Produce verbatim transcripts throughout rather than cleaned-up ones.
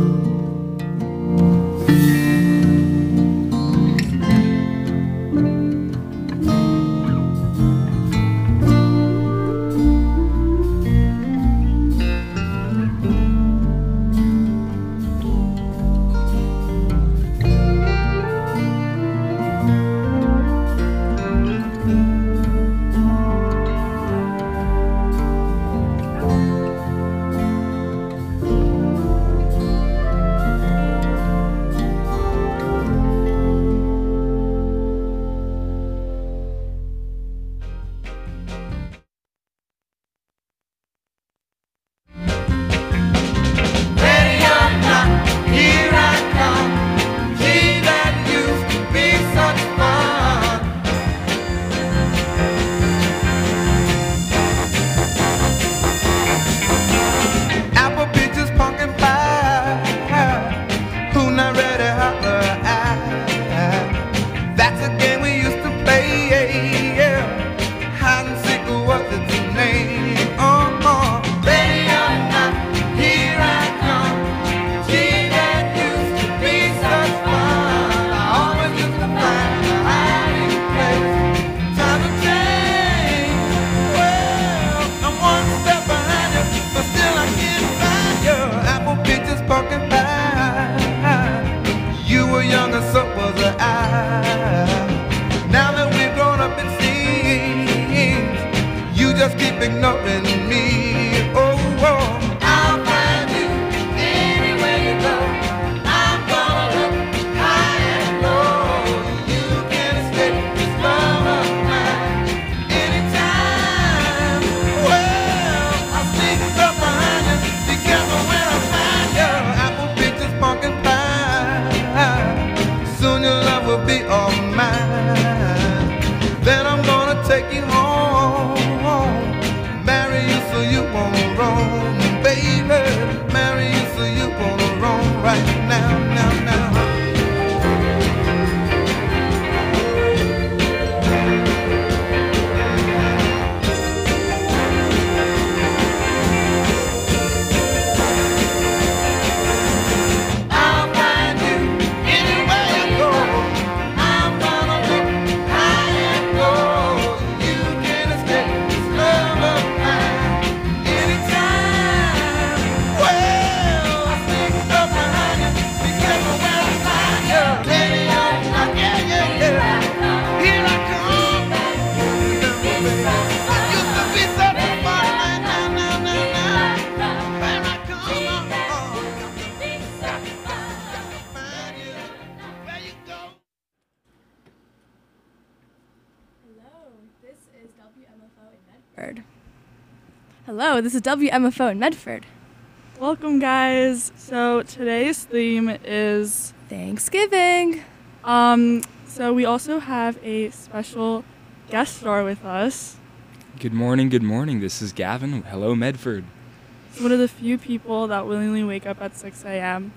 Hello, this is W M F O in Medford. Welcome, guys. So today's theme is Thanksgiving. Um, so we also have a special guest star with us. Good morning, good morning. This is Gavin. Hello, Medford. He's one of the few people that willingly wake up at six a.m.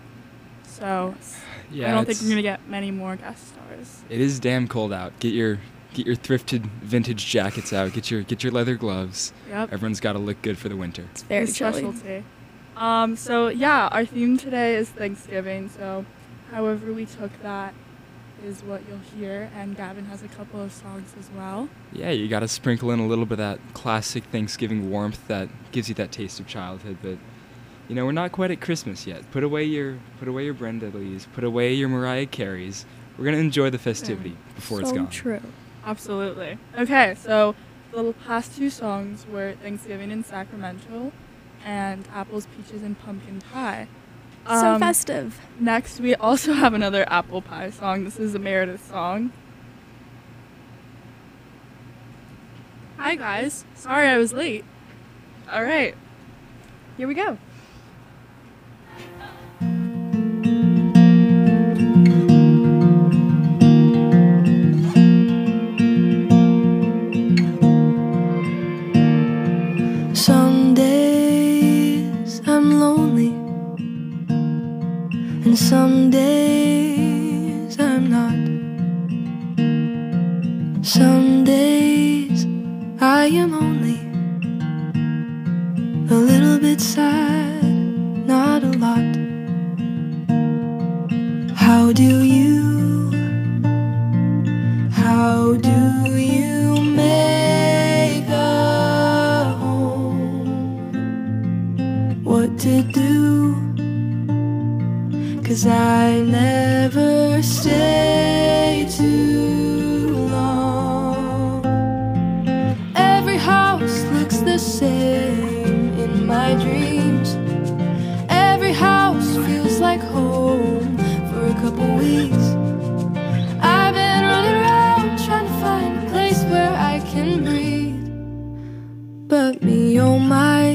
So yeah, I don't think we're going to get many more guest stars. It is damn cold out. Get your get your thrifted vintage jackets out. Get your get your leather gloves. Yep. Everyone's got to look good for the winter. It's very It's chilly. specialty. Um, so yeah, our theme today is Thanksgiving. So however we took that is what you'll hear, and Gavin has a couple of songs as well. Yeah, you got to sprinkle in a little bit of that classic Thanksgiving warmth that gives you that taste of childhood. But you know, we're not quite at Christmas yet. Put away your put away your Brenda Lees. Put away your Mariah Careys. We're gonna enjoy the festivity Yeah. before so it's gone. True. Absolutely. Okay, so the past two songs were Thanksgiving in Sacramento and Apples, Peaches, and Pumpkin Pie. So Um, festive. Next, we also have another apple pie song. This is a Meredith song. Hi, guys. Sorry I was late. All right. Here we go. Some days I'm lonely, and some days I'm not. Some days I am only a little bit sad, not a lot. 'cause I never stay too long. Every house looks the same in my dreams. Every house feels like home for a couple weeks. I've been running around trying to find a place where I can breathe. But me, oh my,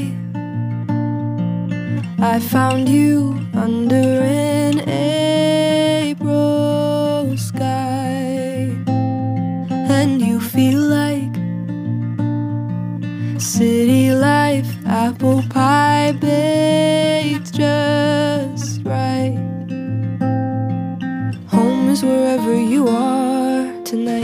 I found you under an April sky. And you feel like city life, apple pie baked just right. Home is wherever you are tonight.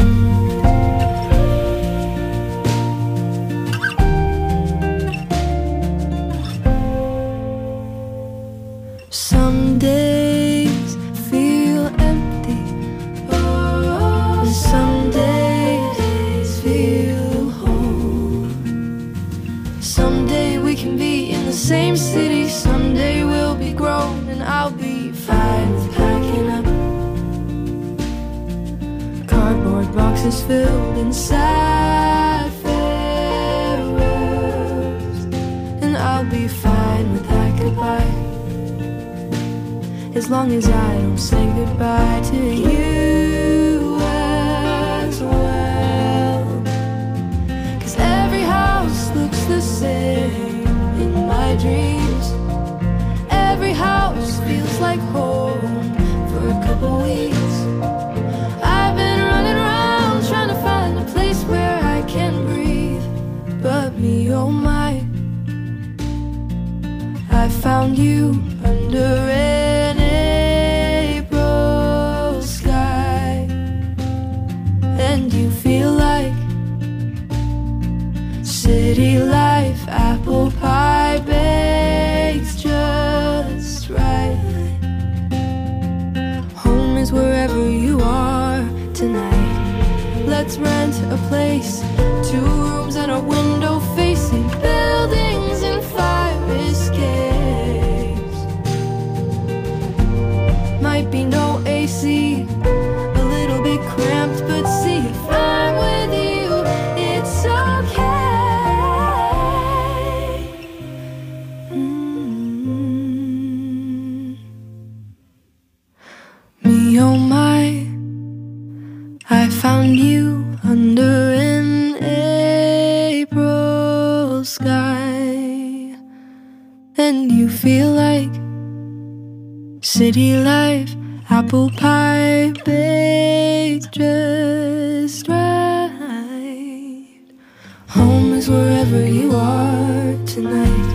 Some days feel empty, and some days feel whole. Someday we can be in the same city, someday we'll be grown, and I'll be fine with packing up cardboard boxes filled inside farewells. And I'll be fine with that goodbye, as long as I don't say goodbye to you as well. 'Cause every house looks the same in my dreams. Every house feels like home for a couple weeks. I've been running around trying to find a place where I can breathe. But me, oh my, I found you under an April sky. And you feel like city life, apple pie baked just right. Home is wherever you are tonight. Let's rent a place, two rooms and a window facing buildings and fire escapes. Might be no A C, a little bit cramped, but see, if I'm with you, it's okay. Mm. Me, oh my, I found you under an April sky. And you feel like city life, apple pie baked just right. Home is wherever you are tonight.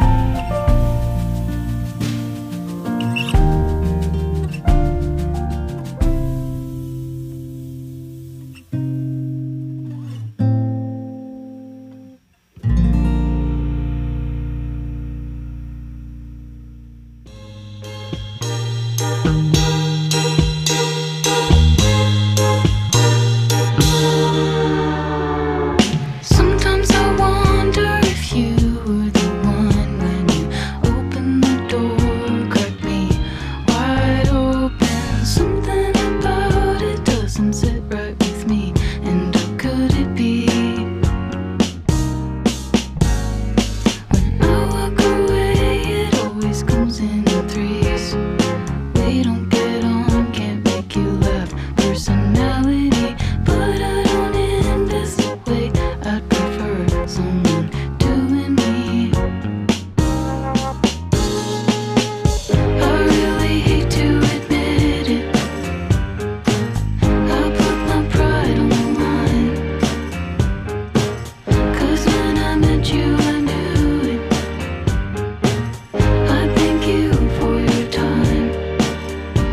Sometimes I wonder if you were the one when you opened the door, cracked me wide open. Something about it doesn't sit right with me, and how could it be? When I walk away, it always comes in threes. We don't get on, can't make you laugh. Personality, but I don't end this way. I'd prefer someone doing me. I really hate to admit it. I put my pride on the line. 'Cause when I met you, I knew it. I thank you for your time.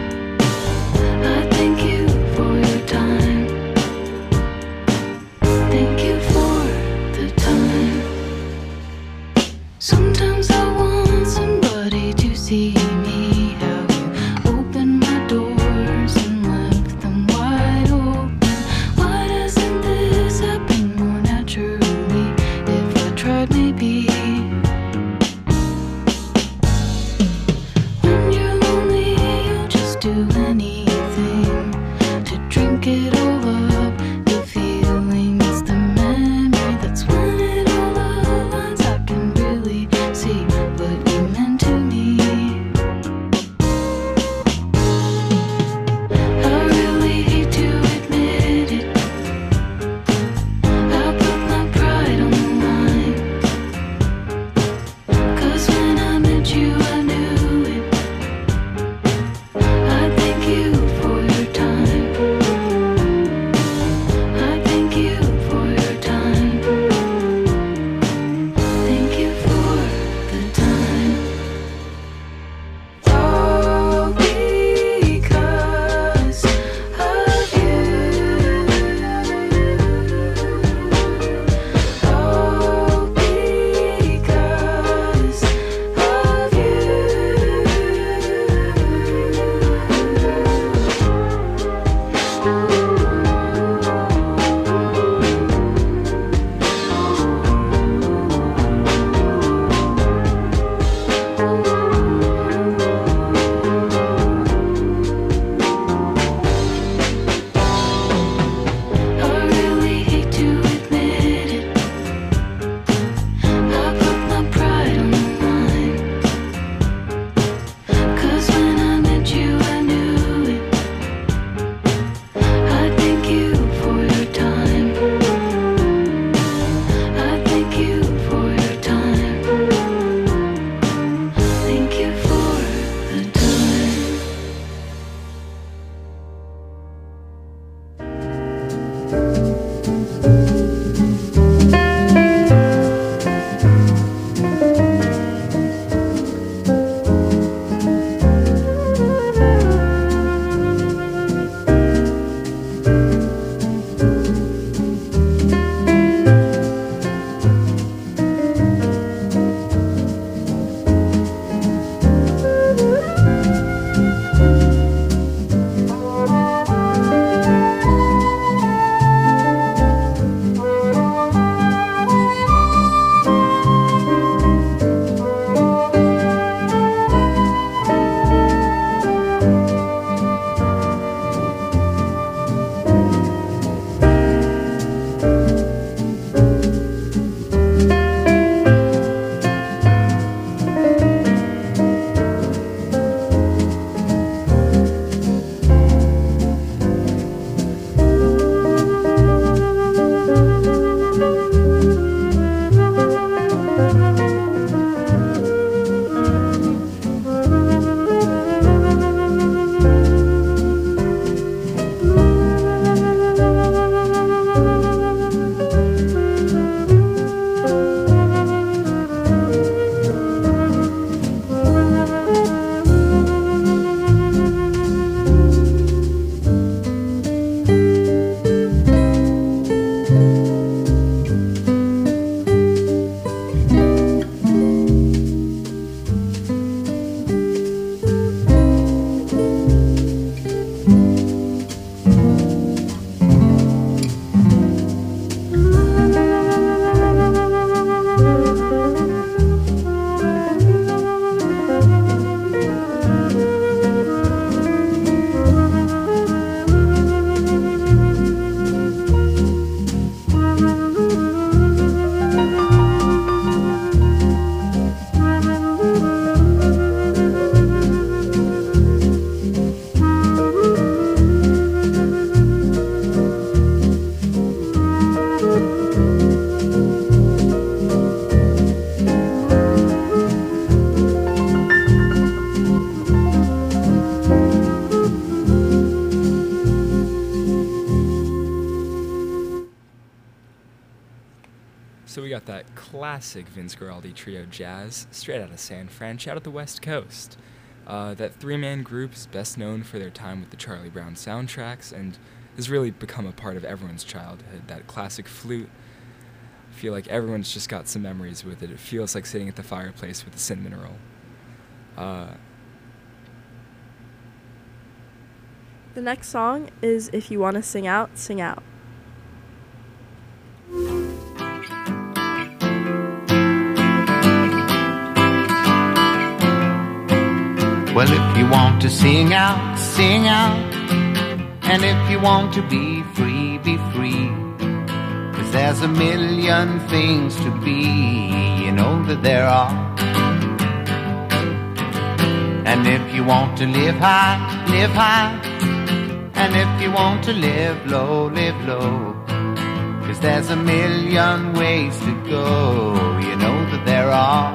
got that classic Vince Guaraldi trio jazz, straight out of San Fran, out of the West Coast. Uh, that three-man group is best known for their time with the Charlie Brown soundtracks and has really become a part of everyone's childhood. That classic flute, I feel like everyone's just got some memories with it. It feels like sitting at the fireplace with a cinnamon roll. Uh, The next song is If You Want to Sing Out, Sing Out. Well, if you want to sing out, sing out. And if you want to be free, be free. 'Cause there's a million things to be, you know that there are. And if you want to live high, live high. And if you want to live low, live low. 'Cause there's a million ways to go, you know that there are.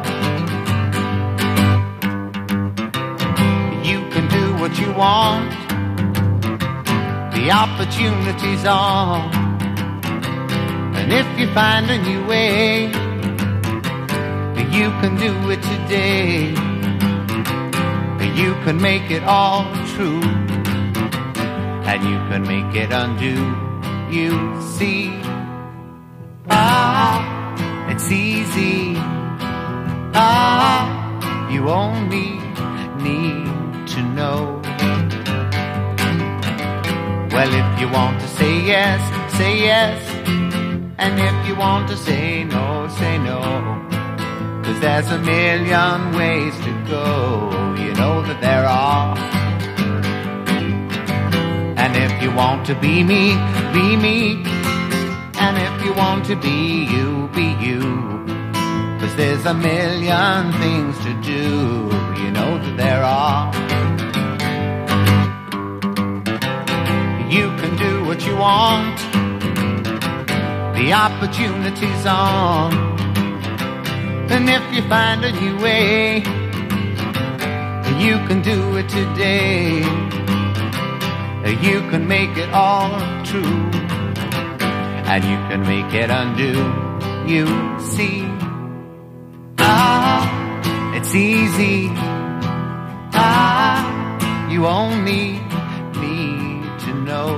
You can do what you want. The opportunity's on. And if you find a new way, you can do it today. You can make it all true. And you can make it undo. You see, ah, it's easy. Ah, you only need to know. Well, if you want to say yes, say yes. And if you want to say no, say no. 'Cause there's a million ways to go, you know that there are. And if you want to be me, be me. And if you want to be you, be you. 'Cause there's a million things to do, you know that there are. You can do what you want. The opportunity's on. And if you find a new way, you can do it today. You can make it all true. And you can make it undo. You see, ah, it's easy. Ah, you only need to know.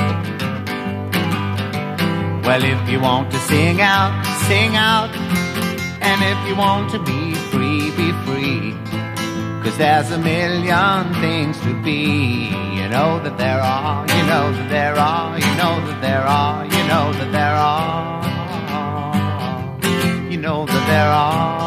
Well, if you want to sing out, sing out. And if you want to be free, be free. 'Cause there's a million things to be. You know that there are, you know that there are, you know that there are, you know that there are. You know that there are.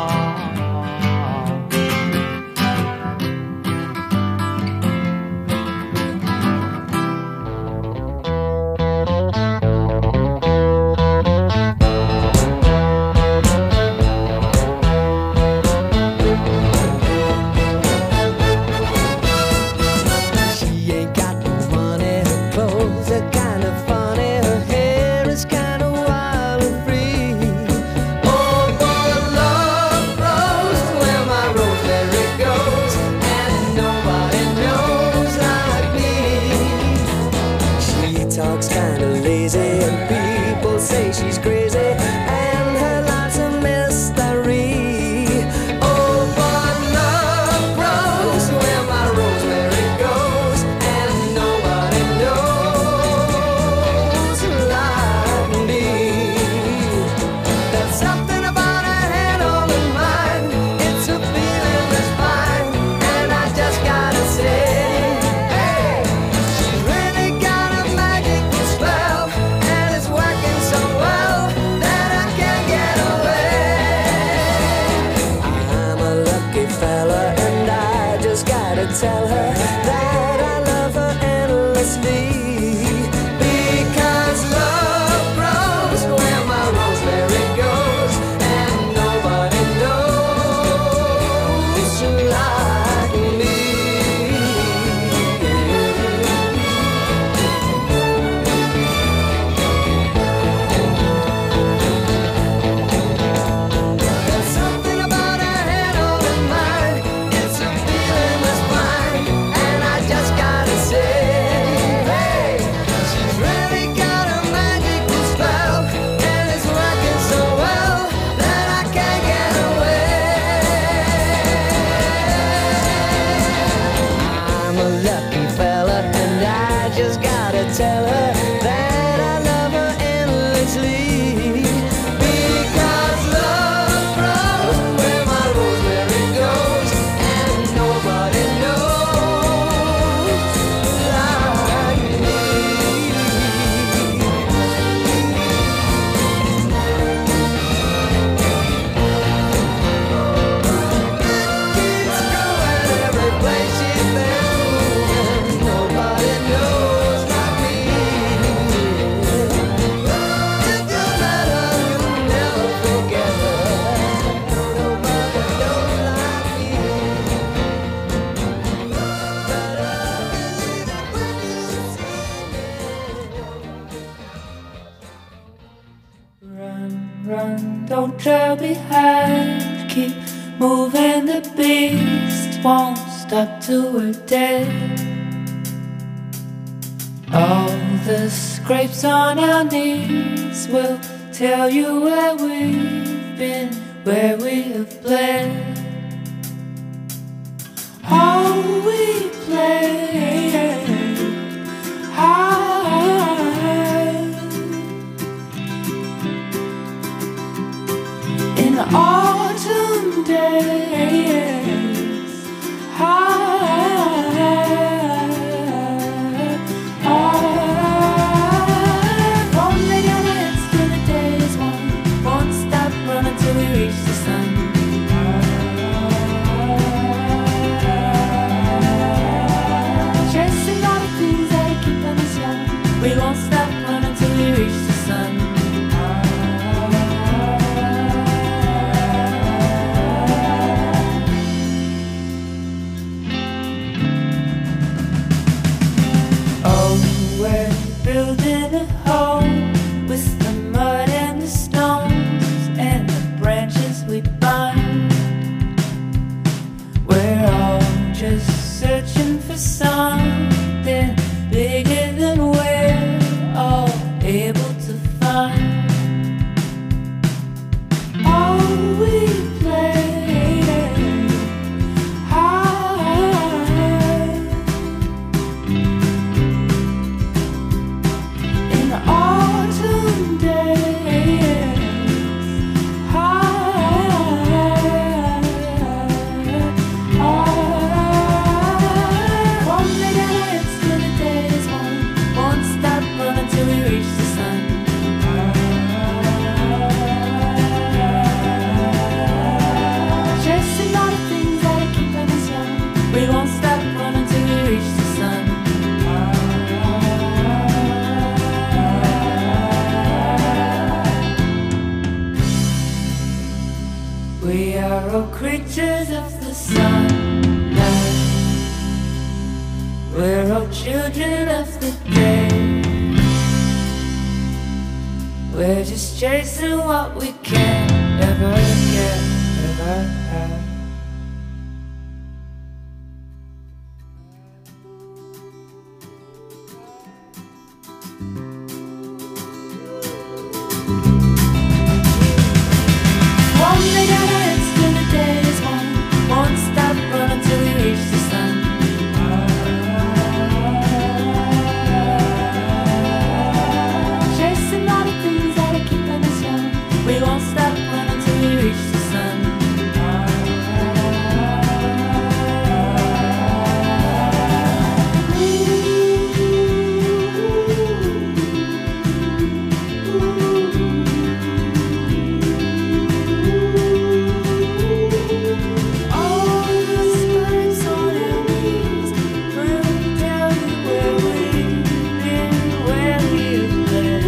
Oh, for love lucky fella, and I just gotta tell her that I love her endlessly. Because love grows where my rosemary goes, and nobody knows like me. Keeps growing every place she's been moving. Nobody knows like me. If you met her, you'll never forget her. Nobody knows like me. Better believe it when you see it. Run, run, don't trail behind. Keep moving, the beast won't stop till we're dead. All the scrapes on our knees will tell you where we've been, where we have bled. All we played high in autumn days, high, high. Won't lay down our heads till the day is won. Won't stop running till we reach the sun. Chasing all the things that keep us young. We won't stop running till we reach the sun. Oh, we're building a home with the mud and the stones and the branches we bind. We're all just searching for something bigger than we're all able to find. All we played high in autumn days, high, high. Won't lay down our heads till the day is won. Won't stop running till we reach the sun. Chasing all the things that keep us young. We won't stop running till we reach the sun. We are all creatures of the sunlight. We're all children of the day. We're just chasing what we can never get, never have. Won't lay down our heads till the day is won. Won't stop running till we reach the sun. Chasing all the things that are keeping us young. We won't stop running till we reach the sun. All the scars on our knees will tell you where we've been, where we've been.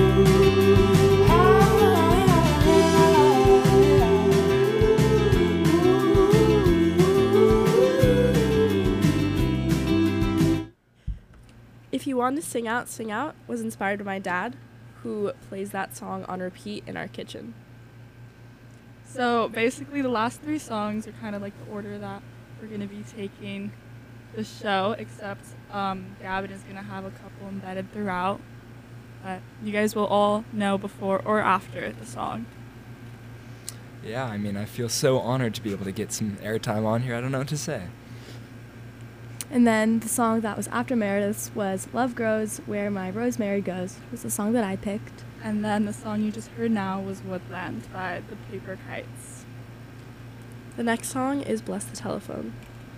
If You Want to Sing Out, Sing Out was inspired by my dad, who plays that song on repeat in our kitchen. So basically, the last three songs are kind of like the order that we're going to be taking the show, except um, Gavin is going to have a couple embedded throughout. But you guys will all know before or after the song. Yeah, I mean, I feel so honored to be able to get some airtime on here. I don't know what to say. And then the song that was after Meredith's was Love Grows Where My Rosemary Goes. It was the song that I picked. And then the song you just heard now was Woodland by the Paper Kites. The next song is Bless the Telephone.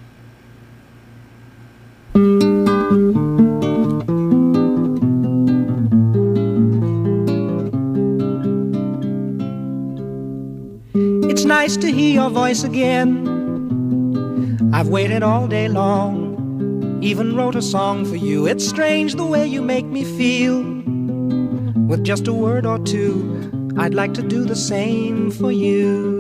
It's nice to hear your voice again. I've waited all day long, even wrote a song for you. It's strange the way you make me feel. With just a word or two, I'd like to do the same for you.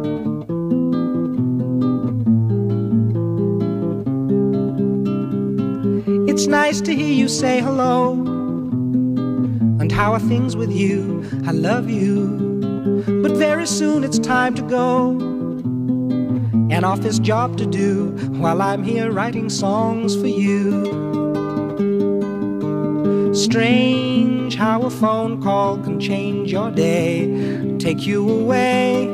It's nice to hear you say hello. And how are things with you? I love you. But very soon it's time to go. An office job to do while I'm here writing songs for you. Strange how a phone call can change your day, take you away,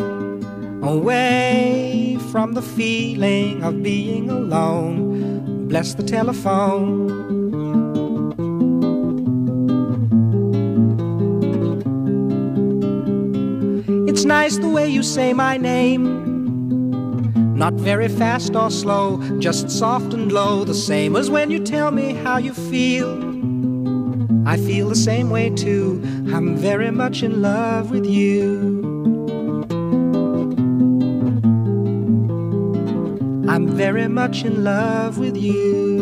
away from the feeling of being alone. Bless the telephone. It's nice the way you say my name. Not very fast or slow, just soft and low, the same as when you tell me how you feel. I feel the same way too. I'm very much in love with you. I'm very much in love with you.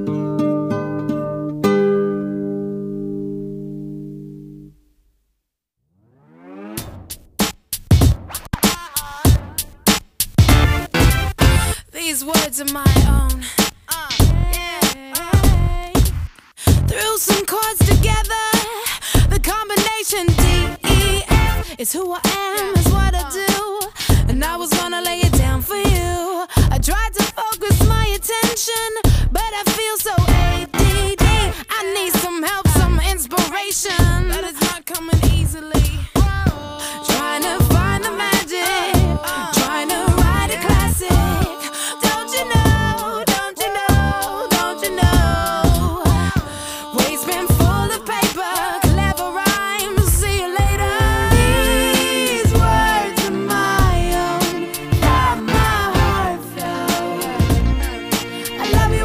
These words are my own. Uh, yeah. Threw some chords together. The combination D E F is who I am, is what I do. And I was gonna lay it down for you. I tried to focus my attention, but I feel so A D D. I need some help, some inspiration. That is not coming easily. Trying to find the magic, trying to write a classic. Don't you know, don't you know, don't you know? Waste bin full of paper, clever rhymes, see you later. These words are my own, from my heart flow. I love you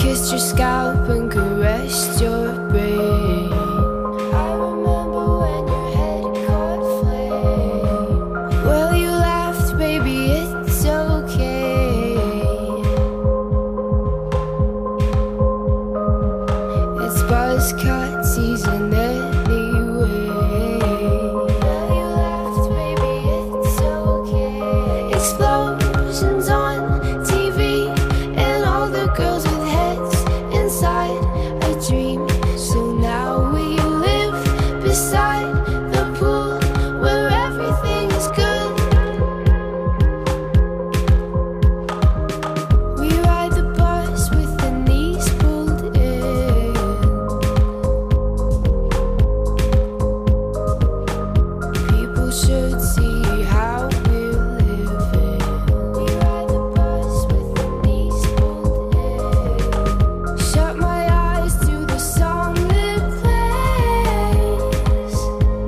kissed your scalp and caressed your brain. I remember when your head caught flame. Well, you laughed, baby, it's okay. It's buzz cut season anyway. Well, you laughed, baby, it's okay. Explosions on T V and all the girls with heads inside a dream. So now we live beside the pool where everything is good. We ride the bus with the knees pulled in. People should see how we're living. We ride the bus with the knees pulled in. Shut my eyes to the song that plays.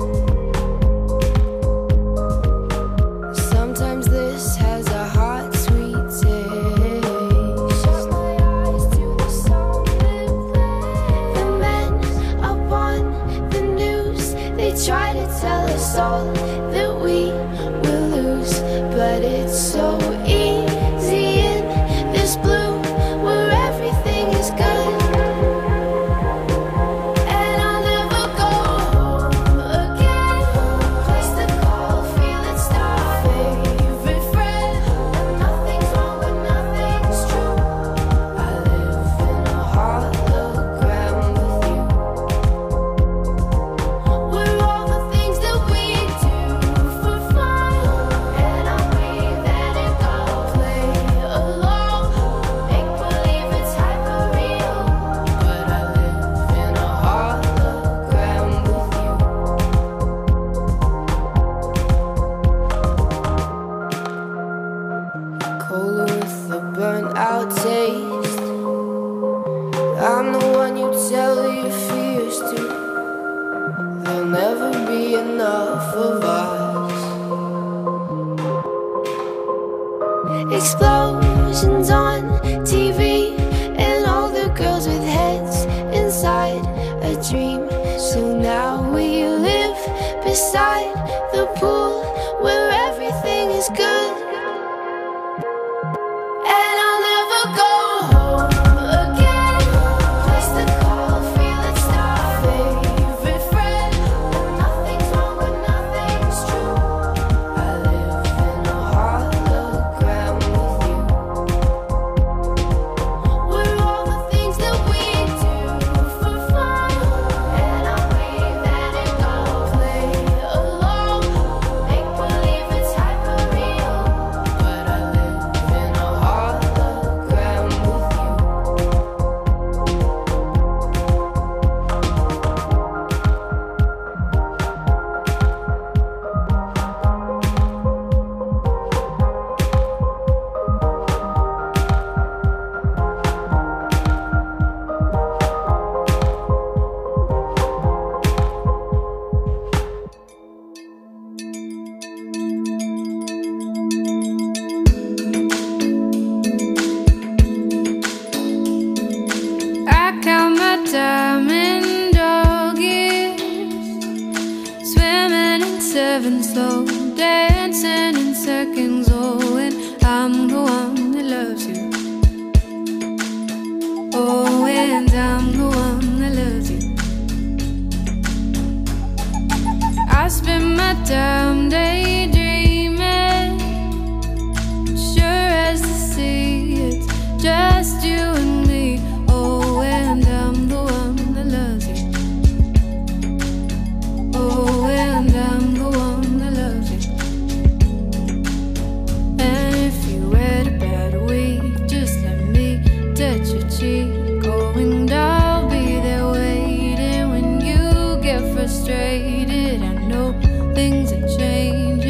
Sometimes this has a hot, sweet taste. Shut my eyes to the song that plays. The men up on the news, they try to tell us all that we will lose, but it's so easy in this blue where everything is good. And I'll never go home again. Place to call, feel it start. Favorite friend, and nothing's wrong but nothing's true. I live in a hologram with you. We're all the things that we do for fun, and I'll breathe and it go play along. Make believe it's hyper real, but I live in a hologram with you. Cola with the burnt out taste. I'm the one you tell your fears to. There'll never be enough of us. Explosions on T V and all the girls with heads inside a dream. So now we live beside the pool where everything is good. And I'll never go home again. Place to call, feel it start. Favorite friend, and nothing's wrong but nothing's true. I live in a hologram with you. We're all the things that we do for fun, and I'll breathe and it go play along. Make believe it's hyper real, but I live in a hologram with you. I count my diamond doggies, swimming in seven, slow dancing in seconds. Oh, and I'm the one that loves you. Oh, and I'm the one that loves you. I spend my time daydreaming, sure as the sea, it's just you and me. Oh, and I'm the one that loves you. Oh, and I'm the one that loves you. And if you had a bad week, just let me touch your cheek. Oh, and I'll be there waiting when you get frustrated. I know things are changing.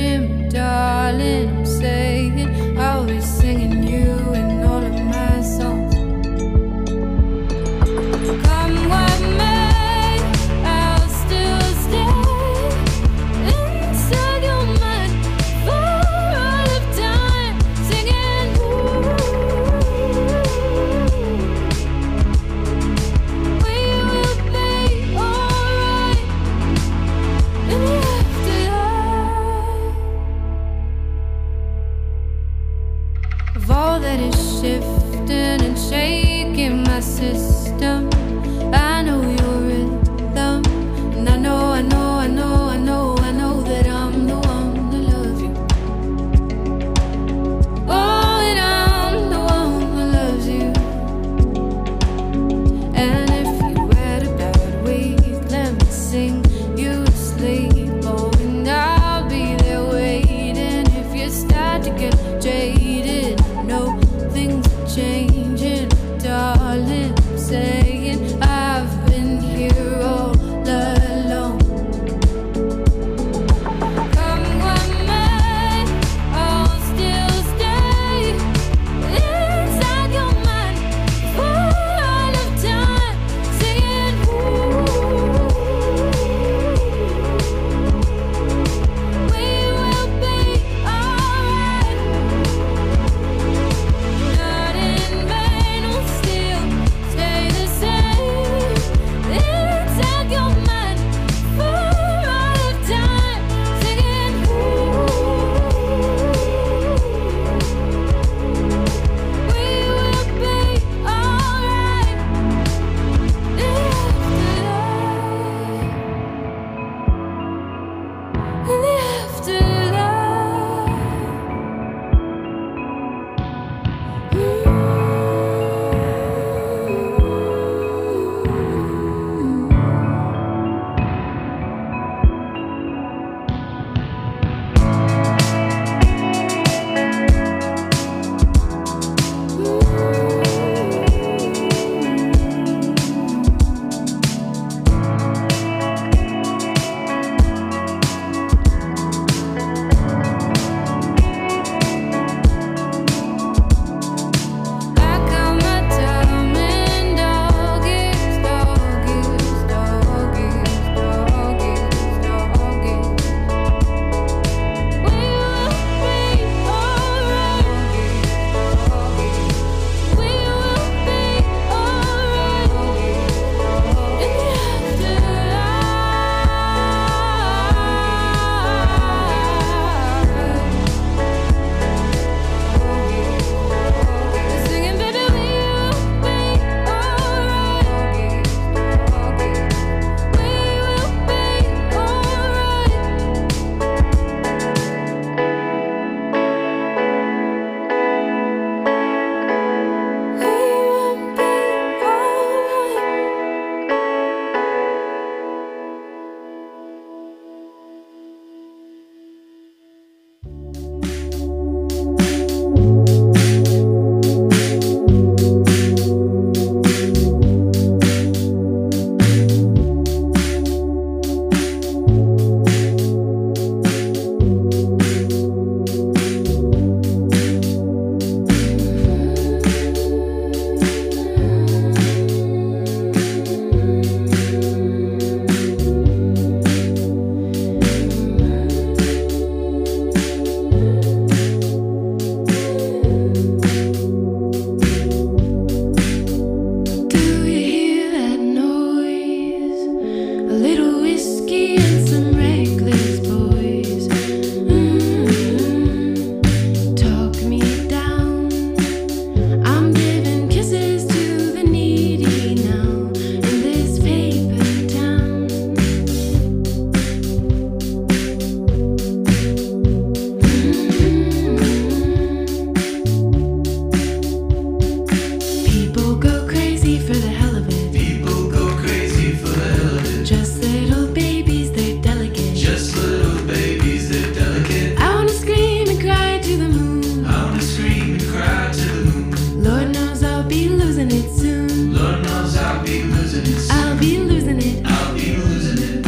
losing it soon. Lord knows I'll be losing it soon. I'll be losing it. I'll be losing it.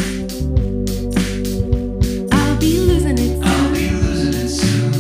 I'll be losing it soon. I'll be losing it soon.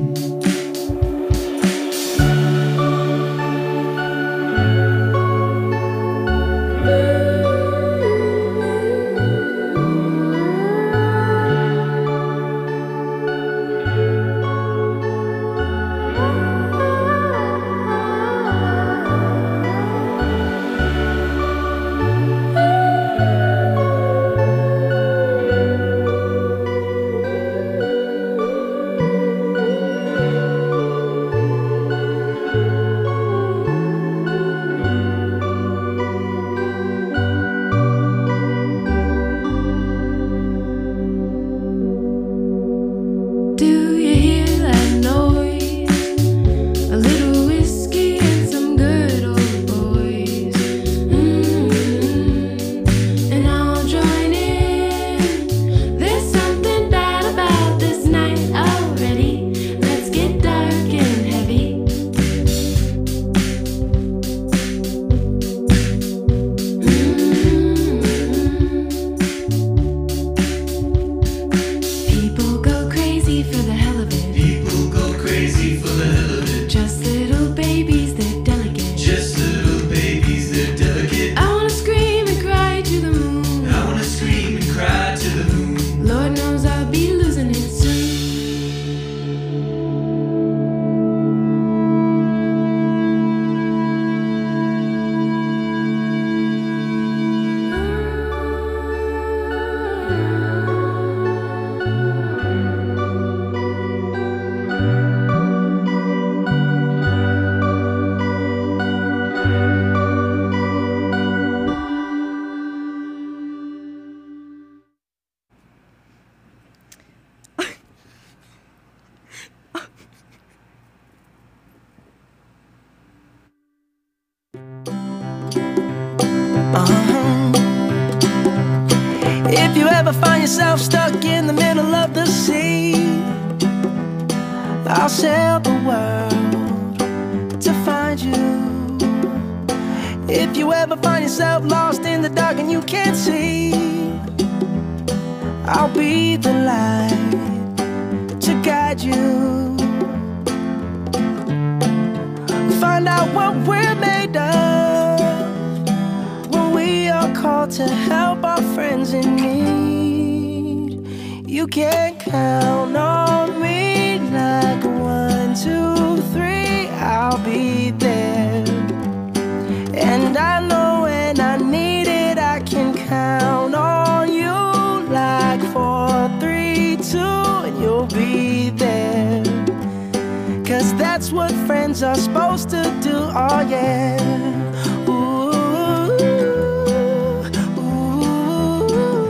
Do you hear that noise? A little whiskey and some good old boys. Mm-hmm. And I'll join in. There's something bad about this night already. Let's get dark and heavy. Mm-hmm. People go crazy for the hell of it. People go crazy for the hell of it. Just little babies, they're delicate. Just little babies, they're delicate. I wanna scream and cry to the moon. I wanna scream and cry to the moon. Lord knows I'll be losing it soon. If you ever find yourself stuck in the middle of the sea, I'll sail the world to find you. If you ever find yourself lost in the dark and you can't see, I'll be the light to guide you. Find out what we're made of when we are called to help our friends in need. You can count on me like one, two, three, I'll be there. And I know when I need it, I can count on you like four, three, two, and you'll be there. Cause that's what friends are supposed to do, oh yeah. Ooh, ooh,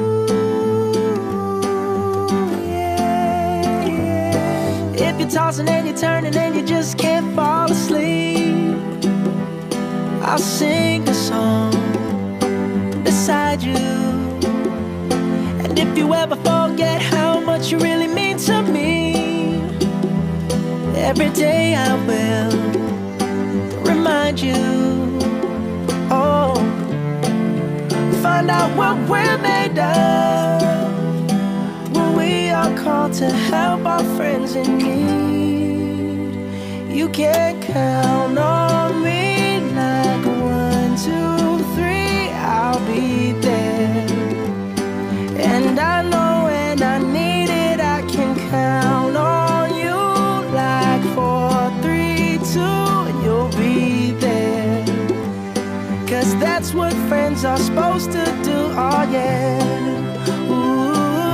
yeah, yeah. If you're tossing and you're turning and you just can't fall asleep, I'll sing a song beside you. And if you ever forget how much you really mean to me, every day I will remind you. Oh, find out what we're made of when we are called to help our friends in need. You can count on me like one, two, three, I'll be there. And I know when I need it, I can count on you like four, three, two, and you'll be there. Cause that's what friends are supposed to do, oh yeah. Ooh,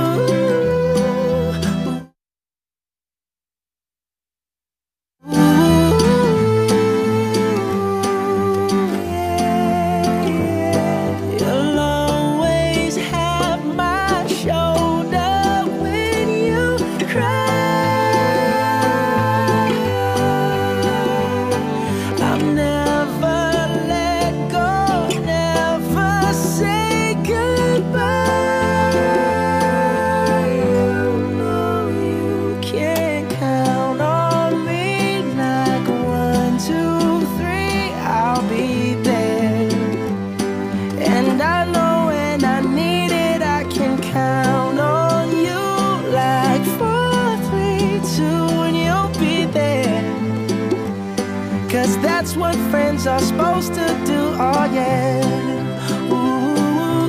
ooh, yeah, yeah. You'll always have my shoulder when you cry. I'll never let go, never say goodbye. things are supposed to do. Oh yeah. Ooh,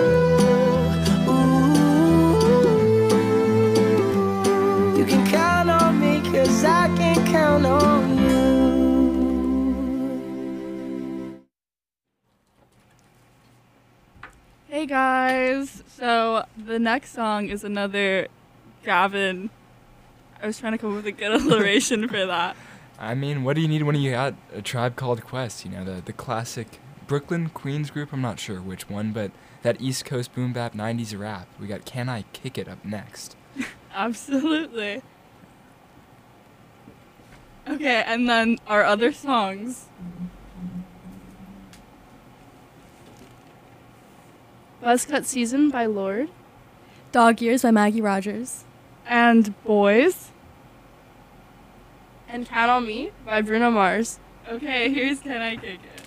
ooh. You can count on me, cause I can count on you. Hey guys, so the next song is another Gavin. I was trying to come up with a good alliteration for that. I mean, what do you need when you got A Tribe Called Quest? You know, the, the classic Brooklyn Queens group, I'm not sure which one, but that East Coast boom bap nineties rap. We got Can I Kick It up next. Absolutely. Okay, and then our other songs. Buzzcut Season by Lorde. Dog Years by Maggie Rogers. And Boys. And Count on Me by Bruno Mars. Okay, here's Can I Kick It.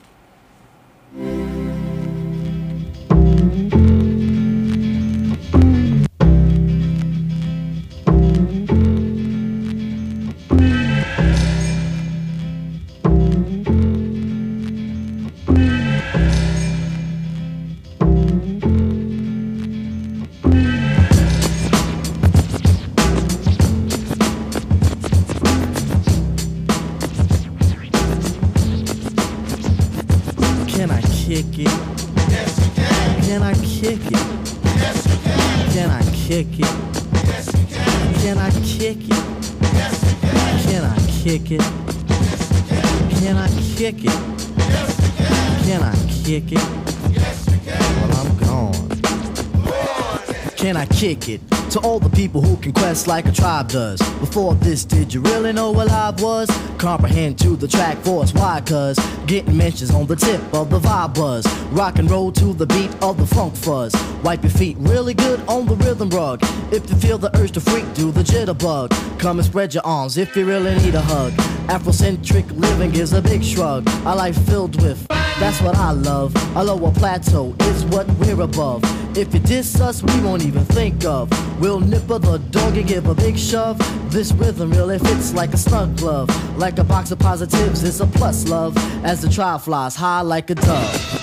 Can I kick it? Yes, you can. Can I kick it? Yes, you can. Can I kick it? Yes, you can. Can I kick it? Yes, you can. Can I kick it? Yes, you can. Can I kick it? Yes, you can. Can I kick it? Yes, you can. Well, I'm gone. Can I kick it? To all the people who can quest like a tribe does. Before this, did you really know what I was? Comprehend to the track force, why? Cause getting mentions on the tip of the vibe buzz. Rock and roll to the beat of the funk fuzz. Wipe your feet really good on the rhythm rug. If you feel the urge to freak, do the jitterbug. Come and spread your arms if you really need a hug. Afrocentric living is a big shrug. A life filled with, that's what I love. A lower plateau is what we're above. If you diss us, we won't even think of. We'll nipper the dog and give a big shove. This rhythm really fits like a snug glove. Like a box of positives, it's a plus love. As the tribe flies high like a dove.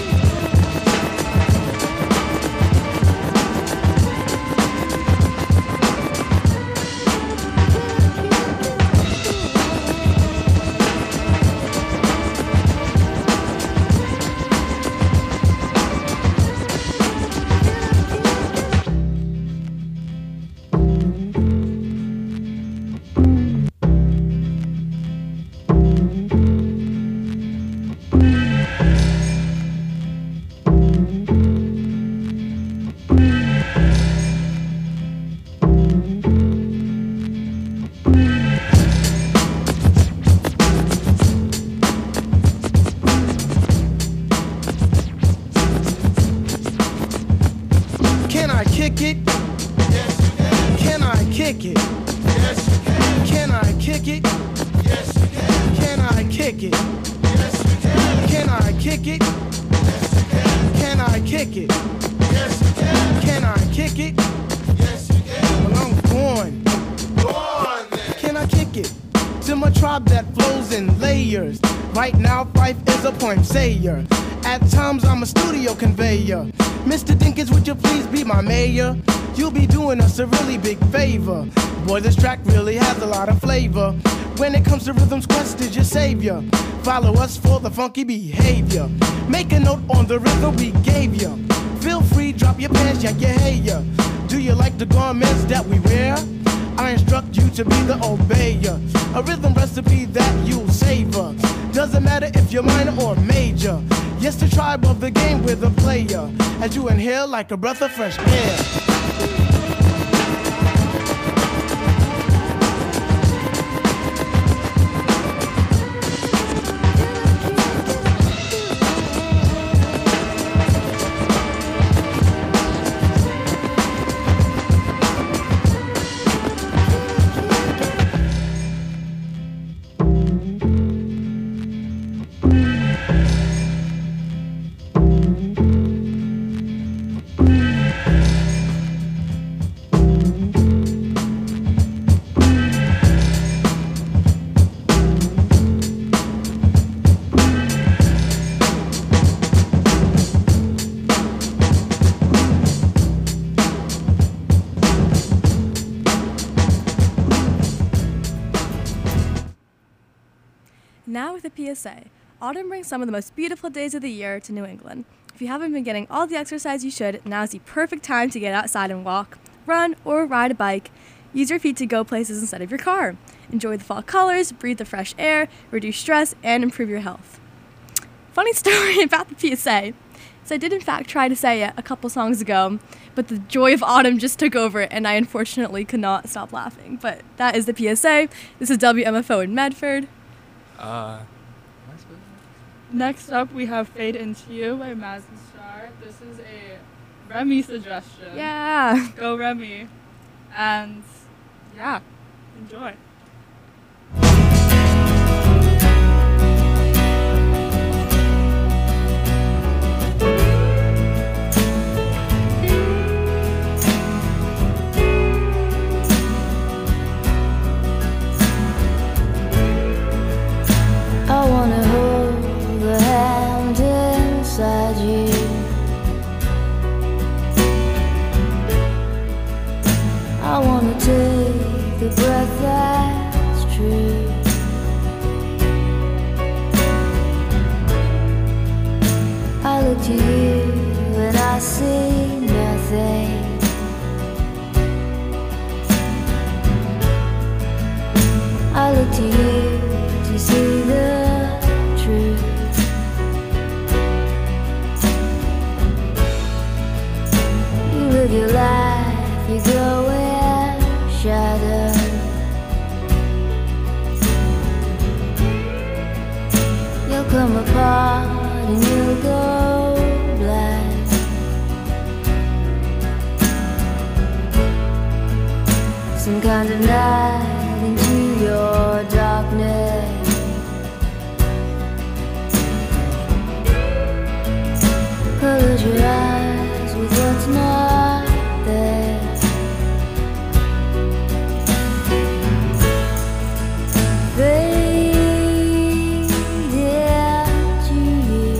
Sayer. At times I'm a studio conveyor. Mister Dinkins, would you please be my mayor? You'll be doing us a really big favor. Boy, this track really has a lot of flavor. When it comes to Rhythm's Quest is your savior. Follow us for the funky behavior. Make a note on the rhythm we gave you. Feel free, drop your pants, yank your hair. Do you like the garments that we wear? I instruct you to be the obeyer. A rhythm recipe that you'll savor. Doesn't matter if you're minor or major. Yes, the tribe of the game with a player. As you inhale like a breath of fresh air. P S A. Autumn brings some of the most beautiful days of the year to New England. If you haven't been getting all the exercise you should, now's the perfect time to get outside and walk, run, or ride a bike. Use your feet to go places instead of your car. Enjoy the fall colors, breathe the fresh air, reduce stress, and improve your health. Funny story about the P S A. So I did in fact try to say it a couple songs ago, but the joy of autumn just took over and I unfortunately could not stop laughing. But that is the P S A. This is W M F O in Medford. Uh, Next up, we have Fade Into You by Maz and Star. This is a Remy suggestion. Yeah. Go Remy. And yeah, enjoy. I wanna hold the hand inside you. I wanna take the breath that's true. I look to you and I see nothing. I look to you to see the truth. You live your life, you go in shadow. You'll come apart and you'll go black. Some kind of night into your darkness. Close your eyes with what's not there. Fade into you.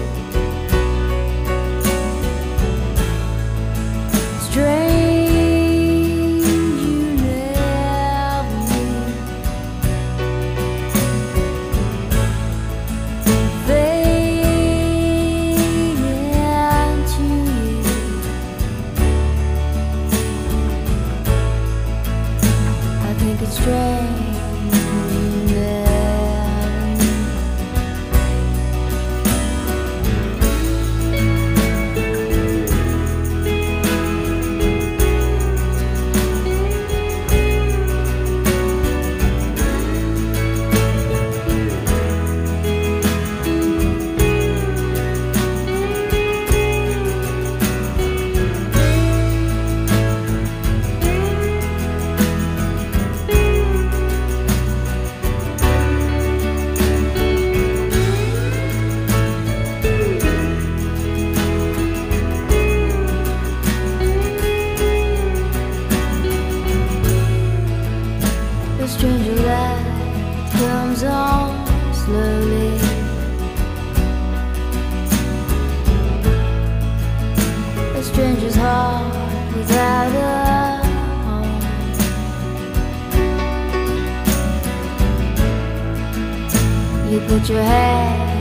Strange you never meet. stranger's heart without a home. You put your head